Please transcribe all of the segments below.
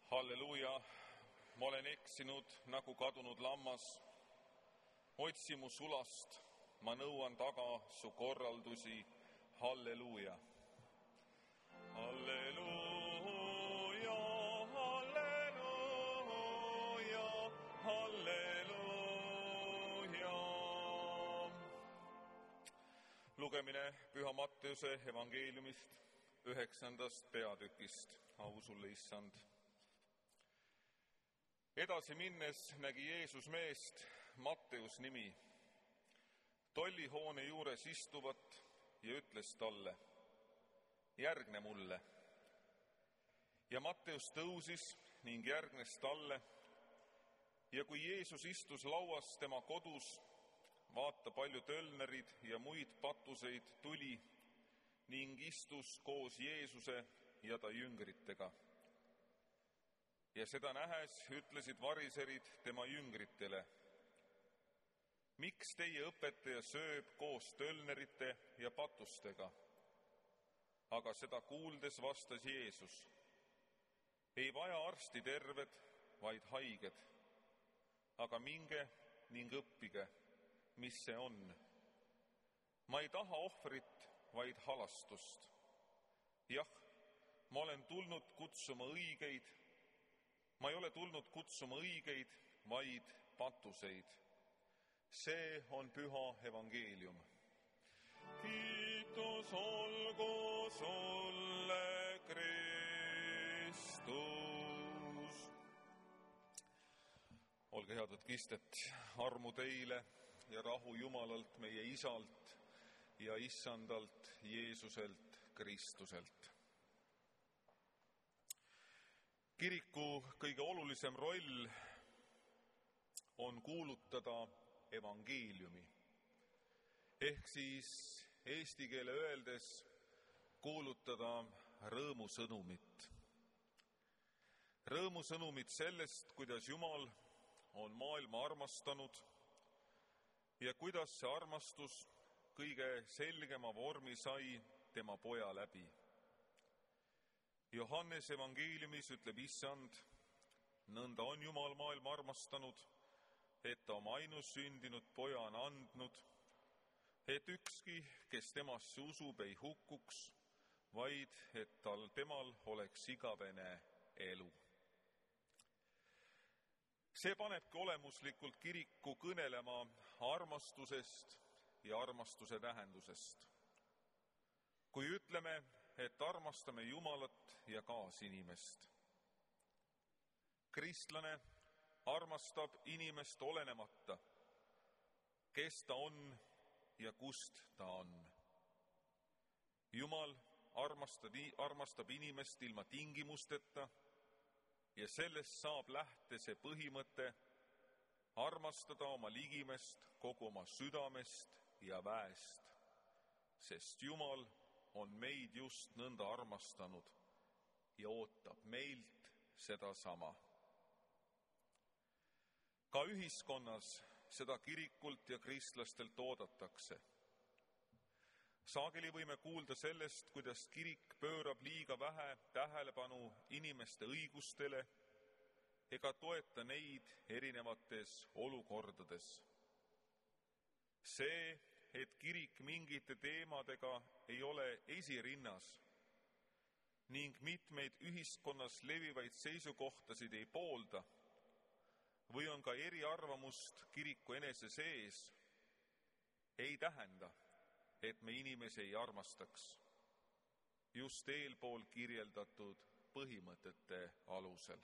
Halleluuja, ma olen eksinud nagu kadunud lammas. Otsi mu sulast, ma nõuan taga su korraldusi. Halleluuja. Halleluuja, halleluuja, halleluuja. Lugemine Püha Matteuse evangeeliumist 9. peatükist. Au sulle, Issand. Edasi minnes nägi Jeesus meest, Matteus nimi, tollihoone juures istuvat ja ütles talle: järgne mulle. Ja Matteus tõusis ning järgnes talle. Ja kui Jeesus istus lauas tema kodus, vaata, palju tölnerid ja muid patuseid tuli ning istus koos Jeesuse ja ta jüngritega. Ja seda nähes ütlesid variserid tema jüngritele: miks teie õpetaja sööb koos tölnerite ja patustega? Aga seda kuuldes vastas Jeesus: ei vaja arsti terved, vaid haiged. Aga minge ning õppige, mis see on. Ma ei taha ohvrit, vaid halastust. Jah, ma olen tulnud kutsuma õigeid. Ma ei ole tulnud kutsuma õigeid, vaid patuseid. See on püha evangeelium. Kiitus olgu sulle, Kristus. Olge head, võtke istet. Armu teile ja rahu Jumalalt, meie Isalt ja Issandalt Jeesuselt Kristuselt. Kiriku kõige olulisem roll on kuulutada evangeeliumi. Ehk siis eesti keele öeldes kuulutada rõõmusõnumit. Rõõmusõnumit sellest, kuidas Jumal on maailma armastanud ja kuidas see armastus kõige selgema vormi sai tema poja läbi. Johannes evangeeliumis ütleb Issand: nõnda on Jumal maailma armastanud, et ta oma ainussündinud poja on andnud, et ükski, kes temasse usub, ei hukkuks, vaid et temal oleks igavene elu. See panebki olemuslikult kiriku kõnelema armastusest ja armastuse tähendusest. Kui ütleme, et armastame Jumalat ja kaasinimest. Kristlane armastab inimest olenemata, kes ta on ja kust ta on. Jumal armastab inimest ilma tingimusteta ja sellest saab lähte see põhimõte armastada oma ligimest kogu oma südamest ja väest, sest Jumal on meid just nõnda armastanud ja ootab meilt sedasama. Ka ühiskonnas seda kirikult ja kristlastelt oodatakse. Sageli võime kuulda sellest, kuidas kirik pöörab liiga vähe tähelepanu inimeste õigustele ega toeta neid erinevates olukordades. See, et kirik mingite teemadega ei ole esirinnas ning mitmeid ühiskonnas levivaid seisukohtasid ei poolda või on ka eriarvamust kiriku enese sees, ei tähenda, et me inimesi ei armastaks just eelpool kirjeldatud põhimõtete alusel.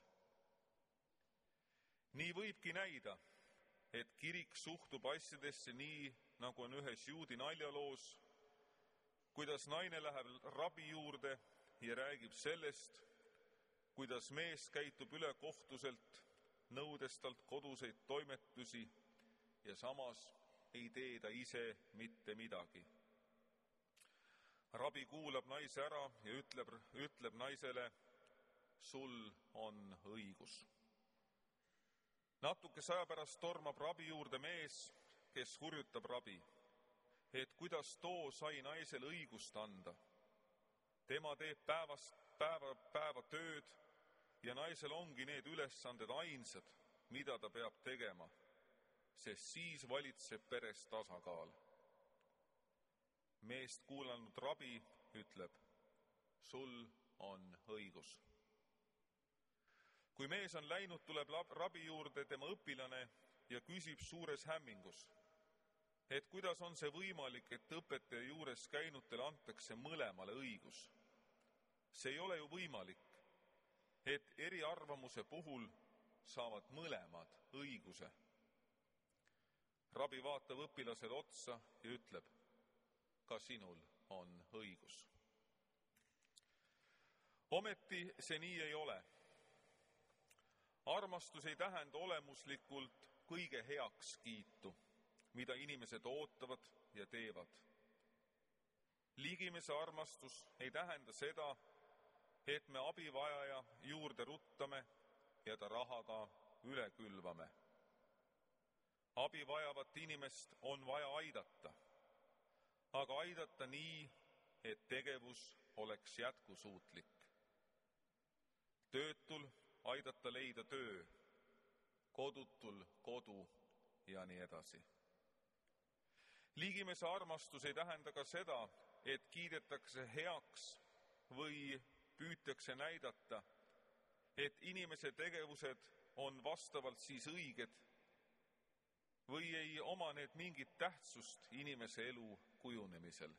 Nii võibki näida, et kirik suhtub asjadesse nii, nagu on ühes juudi naljaloos, kuidas naine läheb rabi juurde ja räägib sellest, kuidas mees käitub ülekohtuselt, nõudes talt koduseid toimetusi ja samas ei tee ta ise mitte midagi. Rabi kuulab naise ära ja ütleb naisele: sul on õigus. Natukese aja pärast tormab rabi juurde mees, kes hurjutab rabi, et kuidas too sai naisele õigust anda. Tema teeb päeva tööd ja naisel ongi need ülesanded ainsad, mida ta peab tegema, sest siis valitseb peres tasakaal. Meest kuulanud rabi ütleb, sul on õigus. Kui mees on läinud, tuleb rabi juurde tema õpilane ja küsib suures hämmingus, et kuidas on see võimalik, et õpetaja juures käinutele antakse mõlemale õigus. See ei ole ju võimalik, et eriarvamuse puhul saavad mõlemad õiguse. Rabi vaatab õpilasele otsa ja ütleb, ka sinul on õigus. Ometi see nii ei ole. Armastus ei tähenda olemuslikult kõige heakskiitu, mida inimesed ootavad ja teevad. Ligimese armastus ei tähenda seda, et me abivajaja juurde ruttame ja ta rahaga üle külvame. Abivajavat inimest on vaja aidata, aga aidata nii, et tegevus oleks jätkusuutlik. Töötul aidata leida töö, kodutul kodu ja nii edasi. Ligimese armastus ei tähenda ka seda, et kiidetakse heaks või püütakse näidata, et inimese tegevused on vastavalt siis õiged või ei oma need mingit tähtsust inimese elu kujunemisel.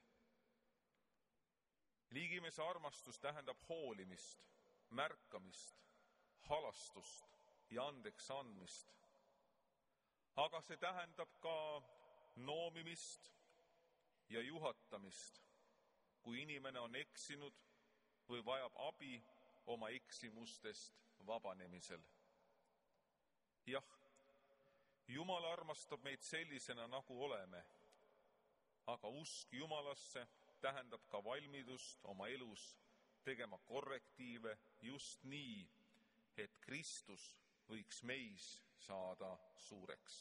Ligimese armastus tähendab hoolimist, märkamist, halastust ja andeks andmist. Aga see tähendab ka noomimist ja juhatamist, kui inimene on eksinud või vajab abi oma eksimustest vabanemisel. Jah, Jumal armastab meid sellisena, nagu oleme, aga usk Jumalasse tähendab ka valmidust oma elus tegema korrektiive just nii, et Kristus võiks meis saada suureks.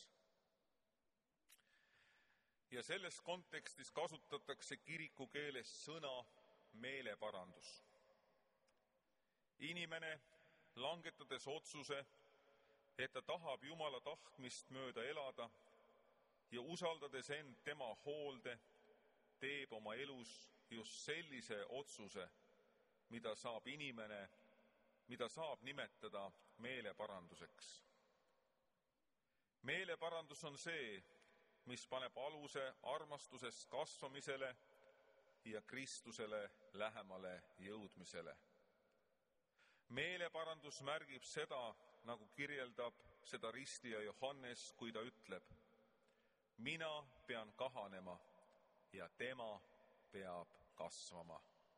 Ja selles kontekstis kasutatakse kiriku keeles sõna meeleparandus. Inimene, langetades otsuse, et ta tahab Jumala tahtmist mööda elada ja usaldades end tema hoolde, teeb oma elus just sellise otsuse, mida saab nimetada meeleparanduseks. Meeleparandus on see, mis paneb aluse armastusest kasvamisele ja Kristusele lähemale jõudmisele. Meeleparandus märgib seda, nagu kirjeldab seda ristija Johannes, kui ta ütleb, mina pean kahanema ja tema peab kasvama.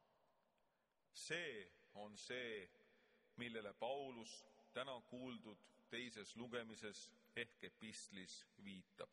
See on see, millele Paulus täna kuuldud teises lugemises ehk epistlis viitab.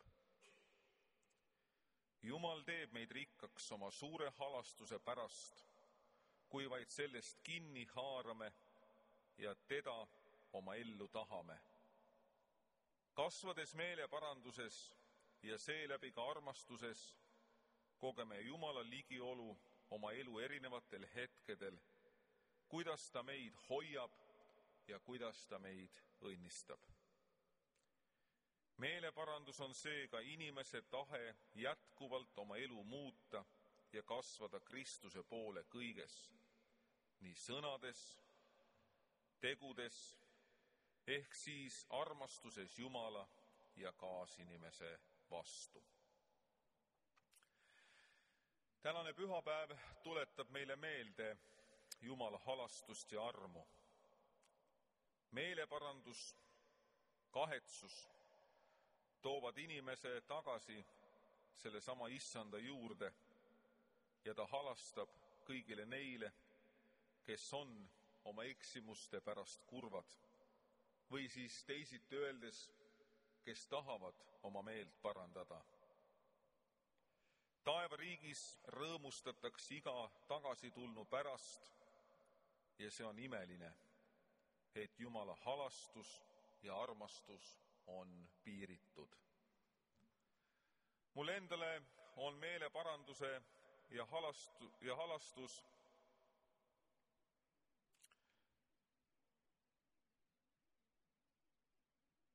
Jumal teeb meid rikkaks oma suure halastuse pärast, kui vaid sellest kinni haarame ja teda oma ellu tahame. Kasvades meeleparanduses ja seeläbi ka armastuses, kogeme Jumala ligiolu oma elu erinevatel hetkedel, kuidas ta meid hoiab ja kuidas ta meid õnnistab. Meeleparandus on seega inimese tahe jätkuvalt oma elu muuta ja kasvada Kristuse poole kõiges, nii sõnades, tegudes, ehk siis armastuses Jumala ja kaasinimese vastu. Tänane pühapäev tuletab meile meelde Jumala halastust ja armu. Meeleparandus, kahetsus toovad inimese tagasi sellesama issanda juurde ja ta halastab kõigile neile, kes on oma eksimuste pärast kurvad või siis teisiti öeldes, kes tahavad oma meelt parandada. Taevariigis rõõmustatakse iga tagasitulnu pärast ja see on imeline, et Jumala halastus ja armastus on piiritud. Mul endale on meeleparanduse ja halastus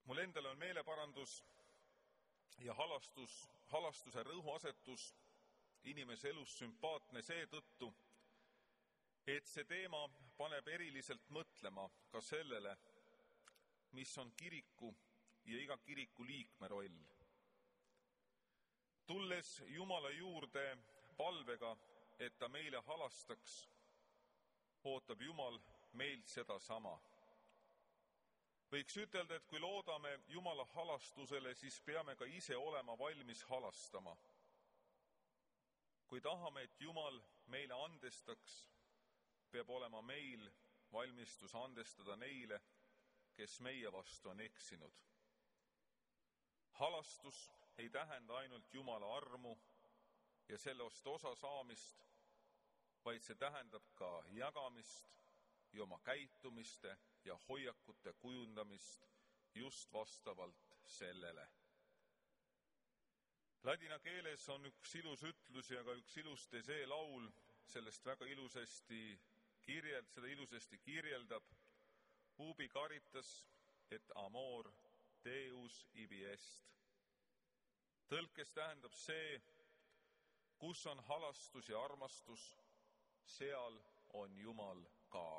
Mul endal on meeleparandus ja halastuse rõhuasetus inimese elus sümpaatne seetõttu, et see teema paneb eriliselt mõtlema ka sellele, mis on kiriku ja iga kiriku liikme roll. Tulles Jumala juurde palvega, et ta meile halastaks, ootab Jumal meilt sedasama. Võiks ütelda, et kui loodame Jumala halastusele, siis peame ka ise olema valmis halastama. Kui tahame, et Jumal meile andestaks, peab olema meil valmistus andestada neile, kes meie vastu on eksinud. Halastus ei tähenda ainult Jumala armu ja sellest osa saamist, vaid see tähendab ka jagamist ja oma käitumiste ja hoiakute kujundamist just vastavalt sellele. Ladina keeles on üks ilus ütlus ja ka üks ilus tesee laul, sellest väga ilusasti kirjeldab ubi caritas et amor Deus ibi est. Tõlkes tähendab see, kus on halastus ja armastus, seal on Jumal ka.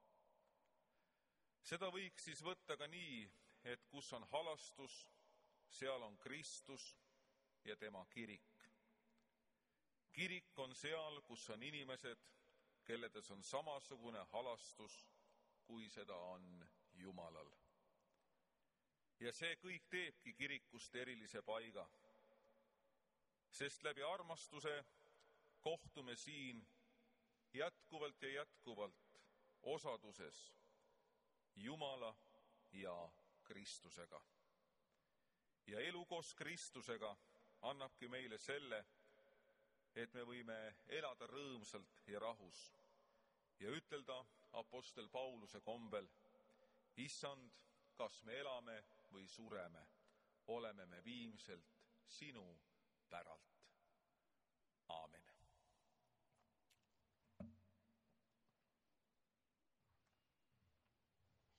Seda võiks siis võtta ka nii, et kus on halastus, seal on Kristus ja tema kirik. Kirik on seal, kus on inimesed, kelledes on samasugune halastus, kui seda on Jumalal. Ja see kõik teebki kirikust erilise paiga, sest läbi armastuse kohtume siin jätkuvalt ja jätkuvalt osaduses Jumala ja Kristusega. Ja elu koos Kristusega annabki meile selle, et me võime elada rõõmsalt ja rahus ja ütelda apostel Pauluse kombel, Issand, kas me elame või sureme, oleme me viimselt sinu päralt.